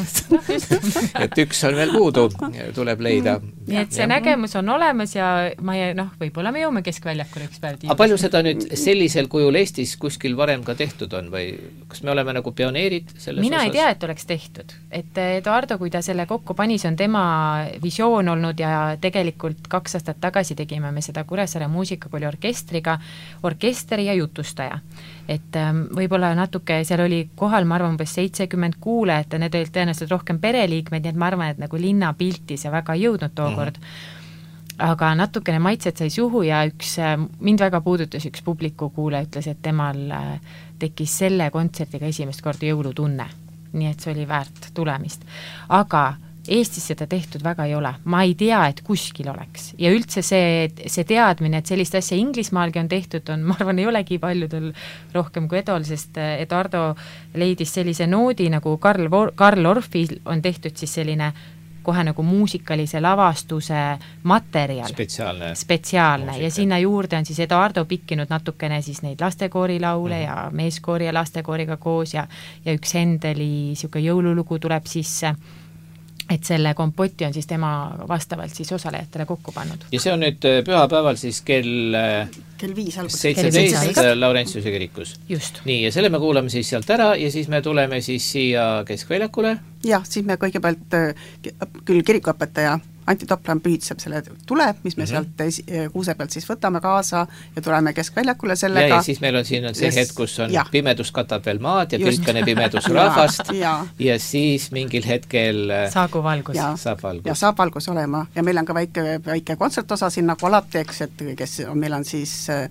et üks on veel puudu, tuleb leida. nii et see ja. nägemus on olemas ja ma ei, noh, võib-olla me jõuame Keskväljakule üks päev. aga palju seda nüüd sellisel kujul Eestis kuskil varem ka tehtud on või kas me oleme nagu pioneerid selles mina osas? ei tea, et oleks tehtud. Et Eduardo, kui ta selle kokku pani, see on tema visioon olnud ja tegelikult kaks aastat tagasi tegime me seda Kuressaare muusikakooli orkestriga, orkesteri ja jutustaja. Et võib-olla natuke, seal oli kohal, ma arvan, umbes seitsekümmend kuulajat ja need olid tõenäoliselt rohkem pereliikmed, nii et ma arvan, et nagu linnapilti see väga ei jõudnud tookord. Mm-hmm. Aga natukene maitset sai suhu ja üks, mind väga puudutas üks publikukuulaja, ütles, et temal tekkis selle kontsertiga esimest korda jõulutunne. Nii et see oli väärt tulemist. Aga Eestis seda tehtud väga ei ole. Ma ei tea, et kuskil oleks. Ja üldse see, see teadmine, et sellist asja Inglismaalgi on tehtud, on, ma arvan, ei olegi paljudel rohkem kui Edol, sest Eduardo leidis sellise noodi, nagu Karl, Karl Orfil on tehtud siis selline kohe nagu muusikalise lavastuse materjal. Spetsiaalne. Spetsiaalne. Ja sinna juurde on siis Eduardo pikkinud natukene siis neid lastekoorilaule mm. ja meeskoori ja lastekooriga koos ja, ja üks Hendeli siuke jõululugu tuleb sisse. Et selle kompoti on siis tema vastavalt siis osalejatele kokku pannud. Ja see on nüüd pühapäeval siis kell, kell viis algus. seitseteist Laurentiuse kirikus. Just. Nii, ja selle me kuulame siis sealt ära ja siis me tuleme siis siia Keskväljakule. Jah, siis me kõigepealt küll kirikuõpetaja Anti Toplan püüdseb selle tule, mis me mm-hmm. sealt kuuse pealt siis võtame kaasa ja tuleme Keskväljakule sellega. Ja, ja siis meil on siin on see yes. hetk, kus on ja. pimedus katab veel maad ja tülkane pimedus rahvast ja. ja siis mingil hetkel saagu valgus. Ja, saab valgus. Ja saab valgus olema ja meil on ka väike, väike kontsertosa siin nagu alati, eks, et kes on, meil on siis äh,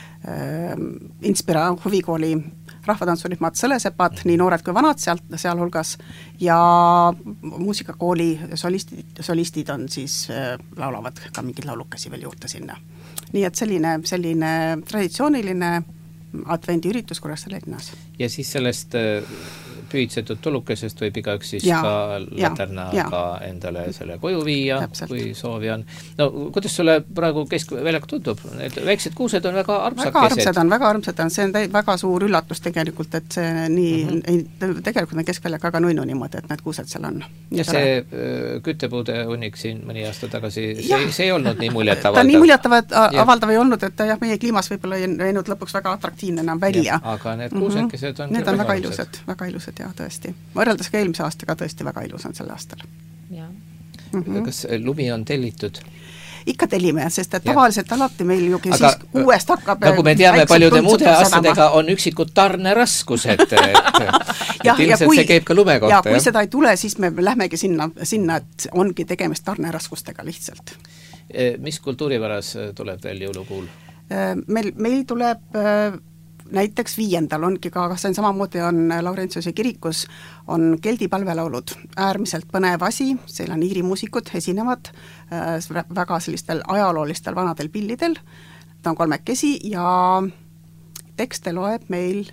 Inspira huvikooli rahvatantsurühmad Sõlesepad, nii noored kui vanad sealt, seal hulgas ja muusikakooli solistid, solistid on siis äh, laulavad ka mingid laulukesi veel juurde sinna. Nii et selline, selline traditsiooniline advendiüritus Kuressaare linnas. Ja siis sellest äh, püüdsetud tulukesest võib igaüks siis ja, ka laternaga endale selle koju viia, täpselt. Kui soovi on. No kuidas sulle praegu Keskväljak tundub? Need väiksed kuused on väga armsad väga armsad on, väga armsad on, see on täi, väga suur üllatus tegelikult, et see nii, mm-hmm. tegelikult on Keskväljak väga nuinu niimoodi, et need kuused seal on. Ja see äh, küttepuude hunnik siin mõni aasta tagasi, see, see ei olnud nii muljet avaldav. Ta nii muljet avaldav ei olnud, et jah, meie kliimas võib-olla ei näinud lõpuks väga atraktiivne enam välja. Aga need kuusekesed on mm-hmm. need on väga ilusad, väga ilusad. Ja tõesti. Võrreldes ka eelmise aastaga tõesti väga ilus on sel aastal. Ja. Mm-hmm. Kas lumi on tellitud? Ikka tellime, sest et tavaliselt alati meil jugi aga, siis uuest hakkab nagu me teame, paljude muude asjadega on üksikud tarneraskused, et, et ja, ilmselt kui, see käib ka lume kohta. Ja kui jah? Seda ei tule, siis me lähmegi sinna, sinna, et ongi tegemist tarneraskustega lihtsalt. Mis kultuurivaras tuleb veel jõulukuul? Meil, meil tuleb näiteks viiendal ongi ka, kas see on samamoodi on Laurentiuse kirikus, on Geldi palvelaulud. Äärmiselt põnev asi, seal on iiri muusikud esinevad äh, väga sellistel ajaloolistel vanadel pillidel, ta on kolmekesi ja tekste loeb meil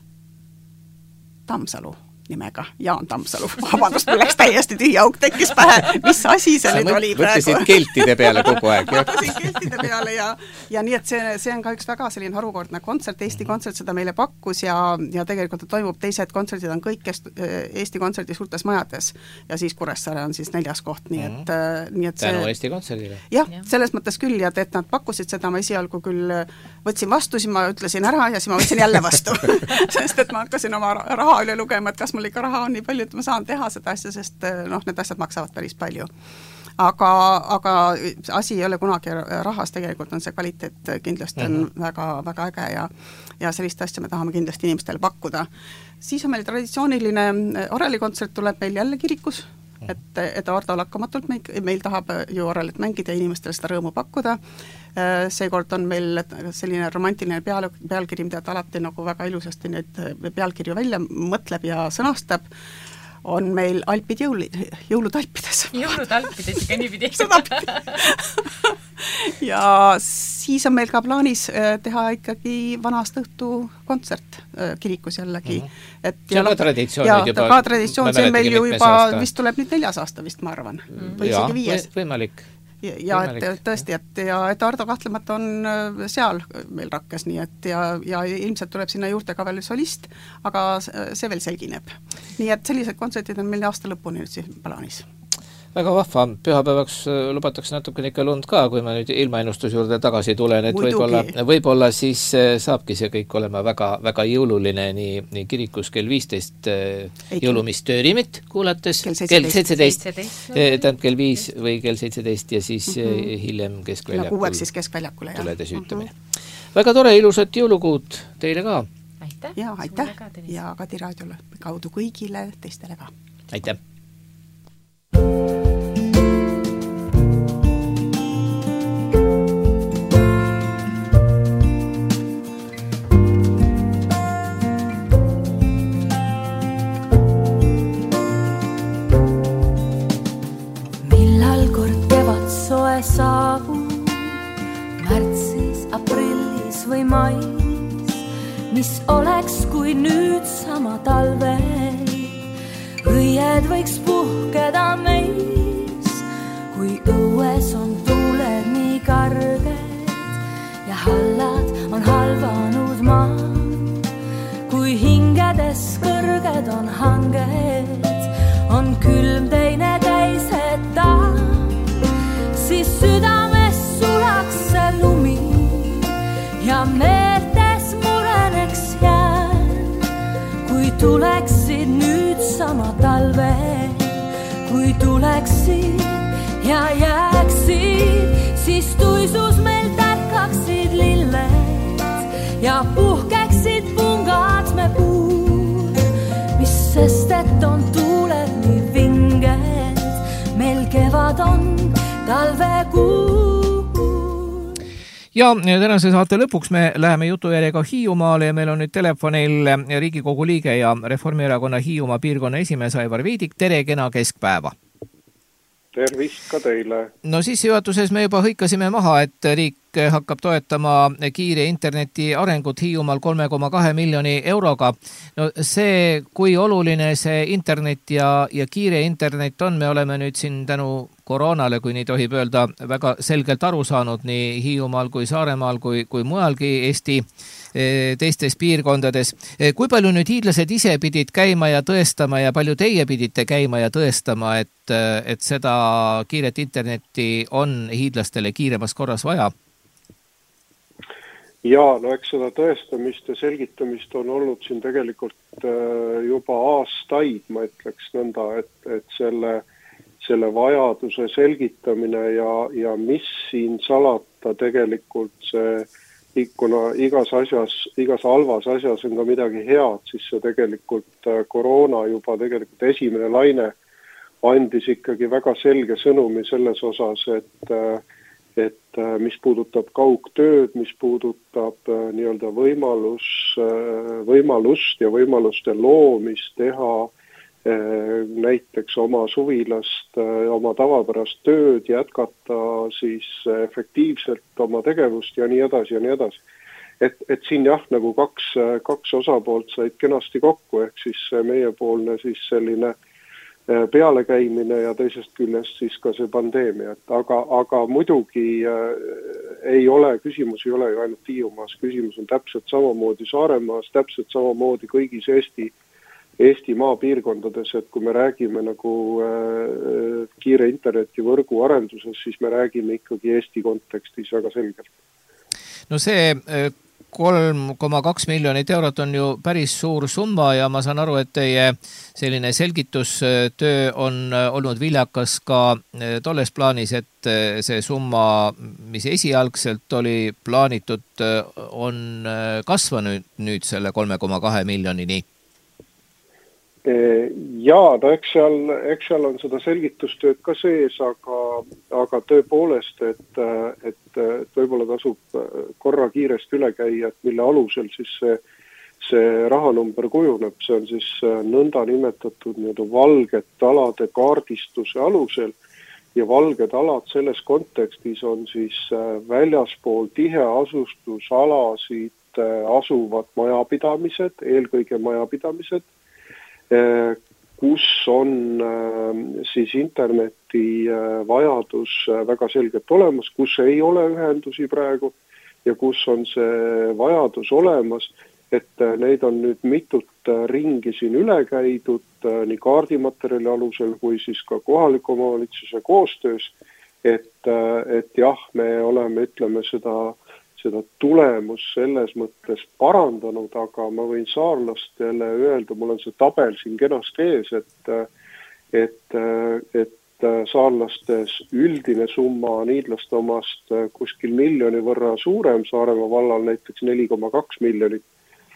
Tammsalu nimega, Jaan Tammsalu. Vabandust, mul läks täiesti tühja auk tekkis pähe, mis asi see nüüd oli praegu. Võttesid keltide peale kogu aeg. Võttesid keltide peale ja, ja nii, et see, see on ka üks väga selline harukordne kontsert, Eesti kontsert seda meile pakkus ja, ja tegelikult toimub teised kontserdid on kõik Eesti kontserdi suurtes majades ja siis Kuressaare on siis neljas koht, nii et, mm-hmm. nii et see... Tänu Eesti kontserdile. Jah, selles mõttes küll ja et nad pakkusid seda, ma esialgu küll võtsin vastu, siis ma ütlesin ära ja siis ma võtsin jälle vastu, sest et ma hakkasin oma raha üle lugema, et kas mul ikka raha on nii palju, et ma saan teha seda asja, sest noh, need asjad maksavad päris palju. Aga, aga asi ei ole kunagi rahas, tegelikult on see kvaliteet kindlasti on mm-hmm. väga, väga äge ja, ja sellist asja me tahame kindlasti inimestele pakkuda. Siis on meil traditsiooniline orelikontsert tuleb meil jälle kirikus, et Eduardo lakkamatult meil, meil tahab ju orelit mängida ja inimestele seda rõõmu pakkuda. Seekord on meil selline romantiline peal, pealkiri, mida ta alati nagu väga ilusasti neid pealkirju välja mõtleb ja sõnastab, on meil Alpid jõul, jõulud Alpides. Jõulud Alpides, ikka nii pidi. ja siis on meil ka plaanis teha ikkagi vanast õhtu kontsert kirikus jällegi. Mm-hmm. Et see on ka traditsioon. Ja juba, ka traditsioon, see on meil ju juba aasta. Vist tuleb nüüd neljas aasta vist, ma arvan. Mm-hmm. Või isegi viies. Või, võimalik. Ja, ja et tõesti, et, ja, et Ardo kahtlemata on seal meil Rakkes, nii et ja, ja ilmselt tuleb sinna juurde ka veel solist, aga see veel selgineb. Nii et sellised kontsertid on meil aasta lõpuni nüüd siis plaanis. Väga vahva, pühapäevaks lubatakse natukene ikka lund ka, kui ma nüüd ilmaennustuse juurde tagasi tulen, et võib-olla, võib-olla siis saabki see kõik olema väga, väga jõululine nii, nii kirikus kell viisteist jõulumist töörimit kuulates, kell seitseteist, tähendab kell viis või kell seitseteist ja siis mm-hmm. hiljem keskväljakul siis keskväljakule, tulede süütamine. Mm-hmm. Väga tore, ilusat jõulukuud teile ka! Aitäh! Ja aitäh! Ja Kadi raadiole kaudu kõigile teistele ka! Aitäh! Millal kord kevad soe saabub, märtsis, aprillis või mais, mis oleks kui nüüd sama talvel, õied võiks puhkeda meis, kui õues on tuuled nii karged ja hallad on halvanud maa, kui hingedes kõrged on hanged, on külm teine teiseta, siis südames sulaks see lumi ja meeltes mureneks jään, kui tuleksid nüüd sama talve, kui tuleksid ja jääksid, siis tuisus meil tärkaksid lilled ja puhkeksid pungad me puud, mis sest, et on tuuled nii vinged, meil kevad on talvekuu. Ja tänase saate lõpuks me läheme jutujärjega Hiiumaale ja meil on nüüd telefonil Riigikogu liige ja Reformierakonna Hiiumaa piirkonna esimees Aivar Viidik. Tere, kena keskpäeva! Tervist ka teile! No siis juhatuses me juba hõikasime maha, et riik hakkab toetama kiire interneti arengut Hiiumaal kolme koma kahe miljoni euroga. No see, kui oluline see internet ja, ja kiire internet on, me oleme nüüd siin tänu koroonale, kui nii tohib öelda, väga selgelt aru saanud nii Hiiumaal kui Saaremaal kui, kui mujalgi Eesti teistes piirkondades. Kui palju nüüd hiidlased ise pidid käima ja tõestama ja palju teie pidite käima ja tõestama, et, et seda kiiret internetti on hiidlastele kiiremas korras vaja? Jaa, no eks seda tõestamist ja selgitamist on olnud siin tegelikult juba aastaid, ma ütleks nõnda, et, et selle, selle vajaduse selgitamine ja, ja mis siin salata tegelikult see, kuna igas asjas, igas halvas asjas on ka midagi head, siis see tegelikult koroona juba tegelikult esimene laine andis ikkagi väga selge sõnumi selles osas, et et mis puudutab kaugtööd, mis puudutab nii-öelda võimalus, võimalust ja võimaluste loomist teha näiteks oma suvilast, oma tavapärast tööd, jätkata siis efektiivselt oma tegevust ja nii edasi ja nii edasi. Et, et siin jah, nagu kaks, kaks osapoolt said kenasti kokku, ehk siis meiepoolne siis selline pealekäimine ja teisest küljest siis ka see pandeemia. Et aga, aga muidugi äh, ei ole, küsimus ei ole ju ainult Hiiumaas, küsimus on täpselt samamoodi Saaremaas, täpselt samamoodi kõigis Eesti, Eesti maapiirkondades, et kui me räägime nagu äh, kiire internetivõrgu arenduses, siis me räägime ikkagi Eesti kontekstis väga selgelt. No see kolm koma kaks miljonit eurot on ju päris suur summa ja ma saan aru, et teie selline selgitustöö on olnud viljakas ka tolles plaanis, et see summa, mis esialgselt oli plaanitud, on kasvanud nüüd selle kolme koma kahe miljonini. Jaa, no eks seal, eks seal on seda selgitustööd ka sees, aga, aga tõepoolest, et, et, et võib-olla tasub korra kiiresti üle käia, et mille alusel siis see, see rahanumber kujuneb, see on siis nõnda nimetatud nii-öelda valgete alade kaardistuse alusel ja valged alad selles kontekstis on siis väljaspool tiheasustusalasid asuvad majapidamised, eelkõige majapidamised, kus on siis interneti vajadus väga selgelt olemas, kus ei ole ühendusi praegu ja kus on see vajadus olemas, et neid on nüüd mitut ringi siin üle käidud nii kaardimaterjali alusel kui siis ka kohaliku omavalitsuse koostöös, et, et jah, me oleme, ütleme, seda, seda tulemus selles mõttes parandanud, aga ma võin saarlastele öelda, mul on see tabel siin kenasti ees, et, et, et saarlastes üldine summa on hiidlaste omast kuskil miljoni võrra suurem, Saaremaa vallal näiteks neli koma kaks miljonit.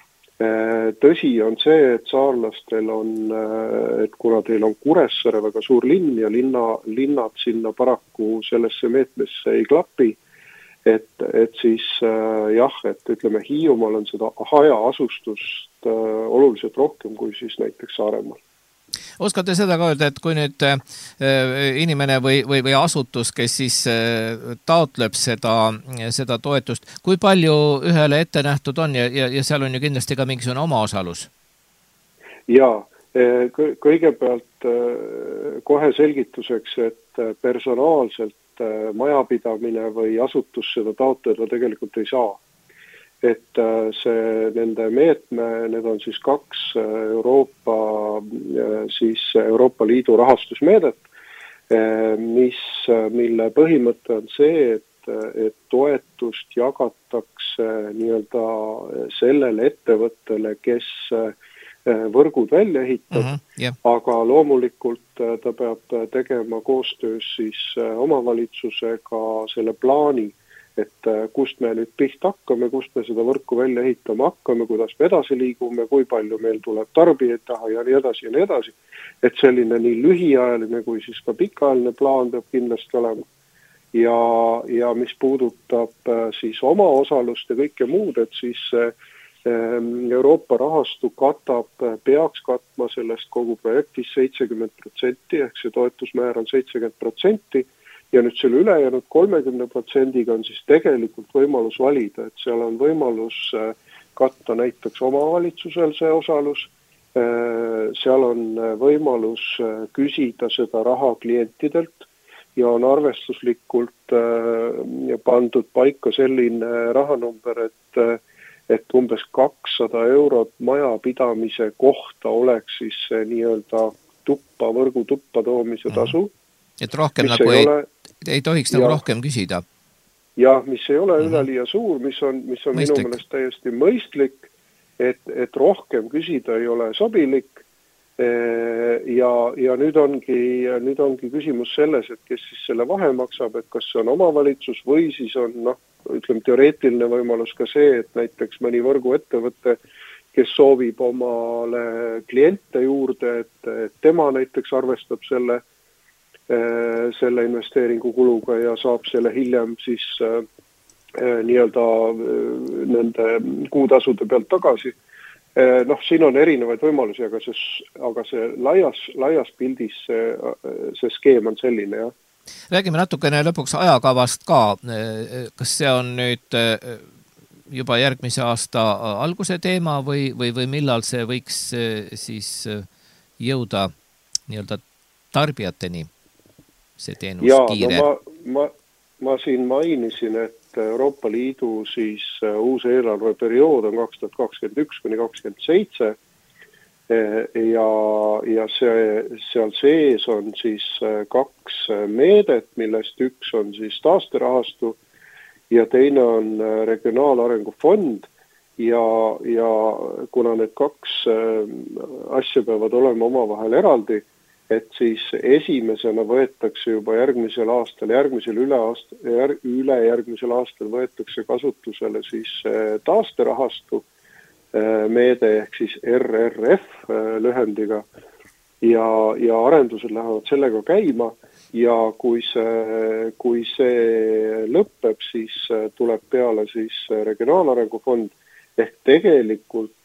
Tõsi on see, et saarlastel on, et kuna teil on Kuressaare väga suur linn ja linna, linnad sinna paraku sellesse meetmesse ei klapi, et, et siis jah, et ütleme Hiiumaal on seda hajaasustust oluliselt rohkem kui siis näiteks Saaremaal. Oskate seda ka öelda, et kui nüüd inimene või, või, või asutus, kes siis taotleb seda, seda toetust, kui palju ühele ette nähtud on ja, ja, ja seal on ju kindlasti ka mingisugune omaosalus? Jaa, kõigepealt kohe selgituseks, et personaalselt majapidamine või asutus seda taotleda tegelikult ei saa. Et see nende meetme, need on siis kaks Euroopa, siis Euroopa Liidu rahastusmeedet, mis, mille põhimõte on see, et, et toetust jagatakse nii-öelda sellele ettevõttele, kes võrgud välja ehitab, mm-hmm, yeah. Aga loomulikult ta peab tegema koostöös siis omavalitsusega selle plaani, et kust me nüüd pihta hakkame, kust me seda võrku välja ehitama hakkame, kuidas me edasi liigume, kui palju meil tuleb tarbijaid taha ja nii edasi ja nii edasi. Et selline nii lühiajaline kui siis ka pikaajaline plaan peab kindlasti olema. Ja, ja mis puudutab siis oma osalust ja kõike muud, et siis Euroopa rahastu katab, peaks katma sellest kogu projektis seitsekümmend protsenti, ehk see toetusmäär on seitsekümmend protsenti, ja nüüd selle ülejäänud kolmekümne protsendiga on siis tegelikult võimalus valida, et seal on võimalus katta näiteks omavalitsusel see osalus, seal on võimalus küsida seda raha klientidelt ja on arvestuslikult pandud paika selline rahanumber, et, et umbes kakssada eurot majapidamise kohta oleks siis nii-öelda tuppa, võrgu tuppa toomise tasu. Et rohkem nagu ei, ole, ei, ei tohiks nagu ja, rohkem küsida. Ja, mis ei ole mm-hmm. üleliia suur, mis on, mis on minu meelest täiesti mõistlik, et, et rohkem küsida ei ole sobilik. Ja, ja nüüd ongi, nüüd ongi küsimus selles, et kes siis selle vahe maksab, et kas see on omavalitsus või siis on, noh, ütleme teoreetiline võimalus ka see, et näiteks mõni võrguettevõte, kes soovib omale kliente juurde, et, et tema näiteks arvestab selle selle investeeringu kuluga ja saab selle hiljem siis äh, nii-öelda äh, nende kuutasude pealt tagasi. Äh, noh, siin on erinevaid võimalusi, aga see, aga see laias, laias pildis see, see skeem on selline, jah. Räägime natukene lõpuks ajakavast ka. Kas see on nüüd juba järgmise aasta alguse teema või, või, või millal see võiks siis jõuda nii-öelda tarbijateni? See teenus ja, kiire. No ma, ma, ma siin mainisin, et Euroopa Liidu siis uus eelarveperiood on kaks tuhat kakskümmend üks kuni kakskümmend seitse ja, ja see, seal sees on siis kaks meedet, millest üks on siis taasterahastu ja teine on regionaalarengu fond ja, ja kuna need kaks asja peavad olema omavahel eraldi, et siis esimesena võetakse juba järgmisel aastal, järgmisel üle, aasta, jär, üle järgmisel aastal võetakse kasutusele siis taasterahastu meede ehk siis R R F lühendiga ja, ja arendused lähevad sellega käima ja kui see, kui see lõpeb, siis tuleb peale siis regionaalarengu fond ehk tegelikult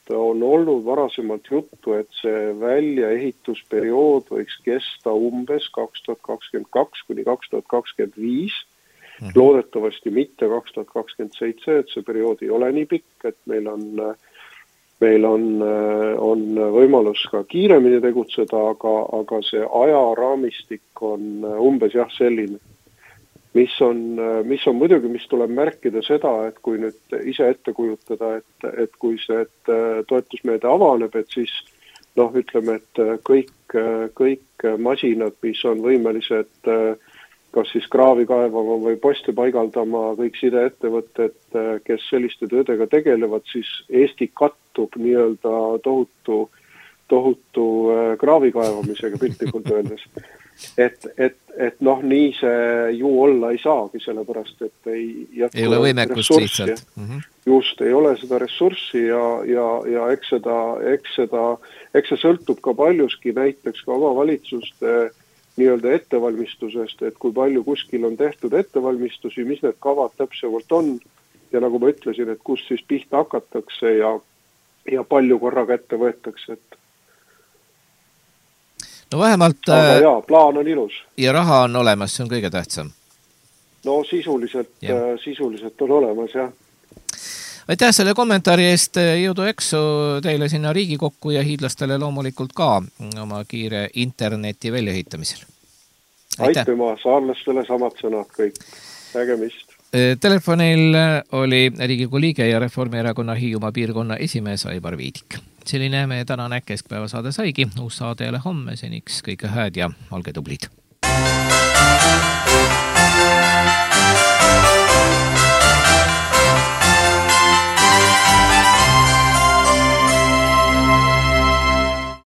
on olnud varasemalt juttu, et see väljaehitusperiood võiks kesta umbes kaks tuhat kakskümmend kaks kuni kaks tuhat kakskümmend viis. Loodetavasti mitte kaks tuhat kakskümmend seitse, et see periood ei ole nii pikk, et meil on, meil on, on võimalus ka kiiremini tegutseda, aga, aga see ajaraamistik on umbes jah selline. Mis on, mis on muidugi, mis tuleb märkida seda, et kui nüüd ise ette kujutada, et, et kui see et toetusmeede avaneb, et siis noh, ütleme, et kõik, kõik masinad, mis on võimelised kas siis kraavi kaevama või poste paigaldama, kõik sideettevõtted, kes selliste töödega tegelevad, siis Eesti kattub nii-öelda tohutu, tohutu kraavi kaevamisega piltlikult öeldes. Et, et, et noh, nii see ju olla ei saagi, sellepärast, et ei jätku ei ole võimekust lihtsalt. Mm-hmm. Just, ei ole seda ressurssi ja, ja, ja eks seda, eks seda, eks see sõltub ka paljuski näiteks ka omavalitsuste nii-öelda ettevalmistusest, et kui palju kuskil on tehtud ettevalmistusi, mis need kavad täpsemalt on ja nagu ma ütlesin, et kus siis pihta hakatakse ja, ja palju korraga ette võetakse, et no vähemalt aga jaa, plaan on ilus. Ja raha on olemas, see on kõige tähtsam. No sisuliselt, sisuliselt on olemas, jah. Aitäh selle kommentaari eest, jõudu eksu teile sinna Riigikokku ja hiidlastele loomulikult ka oma kiire interneti väljaehitamisel. Aitäh. Aitüma, saarlastele samad sõnad kõik. Nägemist. Telefonil oli Riigikogu liige ja Reformierakonna Hiiumaa piirkonna esimees Aivar Viidik. Selline meie tänane keskpäevasaade saigi. Uus saade jälle homme, seniks kõike hääd ja olge tublid.